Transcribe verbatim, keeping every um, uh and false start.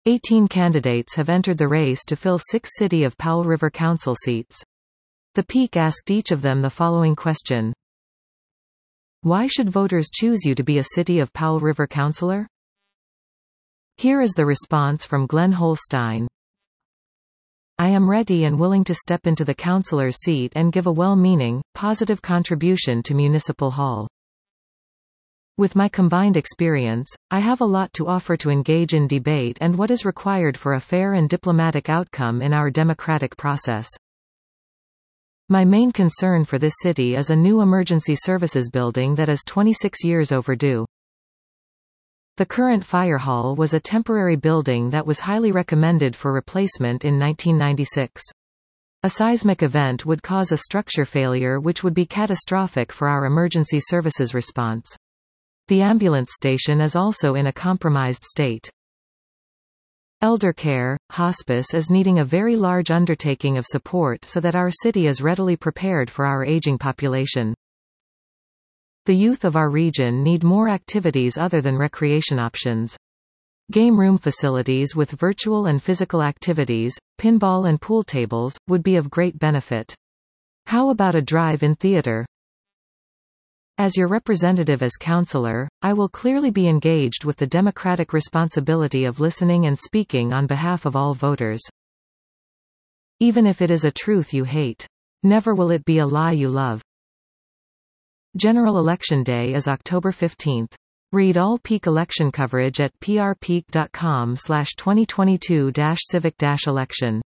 Eighteen candidates have entered the race to fill six City of Powell River Council seats. The Peak asked each of them the following question. Why should voters choose you to be a City of Powell River councillor? Here is the response from Glenn Holstein. I am ready and willing to step into the councillor's seat and give a well-meaning, positive contribution to Municipal Hall. With my combined experience, I have a lot to offer to engage in debate and what is required for a fair and diplomatic outcome in our democratic process. My main concern for this city is a new emergency services building that is twenty-six years overdue. The current fire hall was a temporary building that was highly recommended for replacement in nineteen ninety-six. A seismic event would cause a structure failure which would be catastrophic for our emergency services response. The ambulance station is also in a compromised state. Elder care, hospice is needing a very large undertaking of support so that our city is readily prepared for our aging population. The youth of our region need more activities other than recreation options. Game room facilities with virtual and physical activities, pinball and pool tables, would be of great benefit. How about a drive-in theater? As your representative as councillor, I will clearly be engaged with the democratic responsibility of listening and speaking on behalf of all voters. Even if it is a truth you hate. Never will it be a lie you love. General Election Day is October fifteenth. Read all Peak election coverage at p r peak dot com slash twenty twenty-two dash civic dash election.